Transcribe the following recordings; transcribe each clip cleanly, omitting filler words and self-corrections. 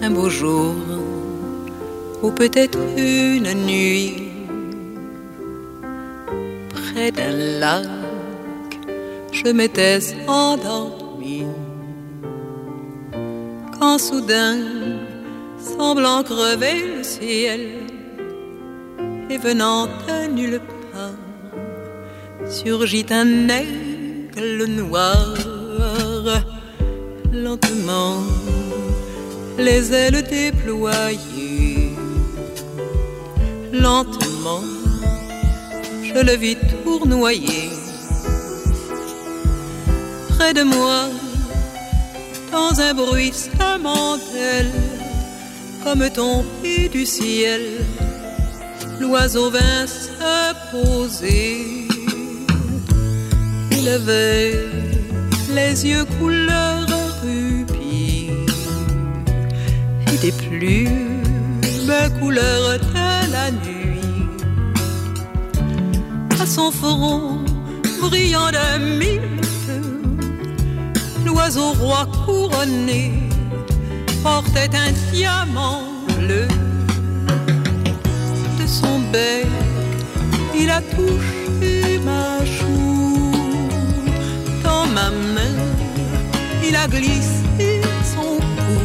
Un beau jour, ou peut-être une nuit, près d'un lac, je m'étais endormie. Quand soudain, semblant crever le ciel, et venant de nulle part, surgit un aigle noir. Lentement, les ailes déployées, lentement, je le vis tournoyer. Près de moi, dans un bruissement d'ailes, comme tombé du ciel, l'oiseau vint se poser. Il avait les yeux couleur rubis et des plumes couleur de la nuit. À son front brillant de mille feux, l'oiseau roi couronné portait un diamant bleu. De son bec, il a touché ma joue. Dans ma main, il a glissé son cou.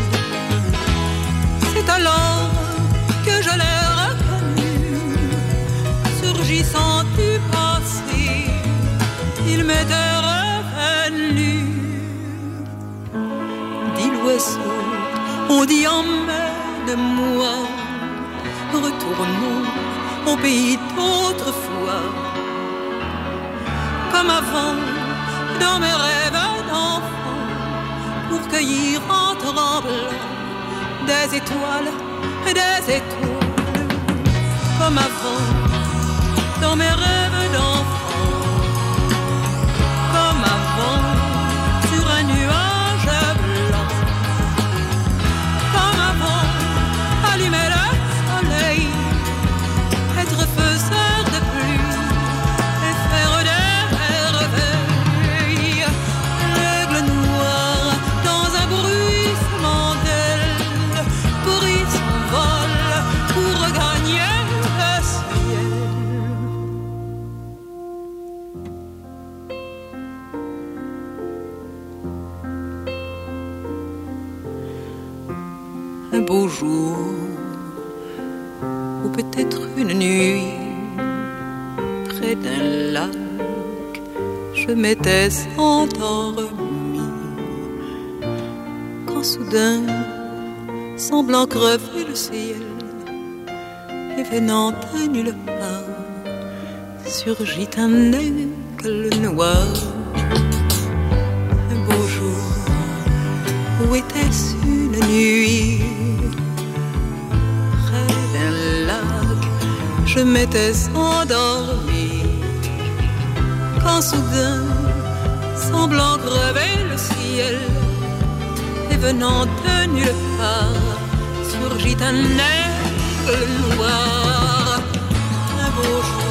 C'est alors que je l'ai reconnu, surgissant du passé, il m'était revenu. Dit l'oiseau, on dit emmène-moi, retournons au pays d'autrefois. Comme avant, dans mes rêves d'enfant, pour cueillir en tremblant des étoiles, comme avant, dans mes rêves d'enfant, comme avant, sur un nuage blanc, comme avant, allumer le soleil, être faiseur de pluie et faire des merveilles. L'aigle noir, dans un bruissement d'ailes, prit son vol pour regagner le ciel. Un beau jour, ou peut-être une nuit, près d'un lac, je m'étais endormie. Quand soudain, semblant crever le ciel, et venant de nulle part, surgit un aigle noir. Un beau jour, ou était-ce une nuit, près d'un lac, je m'étais endormie. Quand soudain, semblant crever le ciel, et venant de nulle part, surgit un aigle noir. Un beau jour,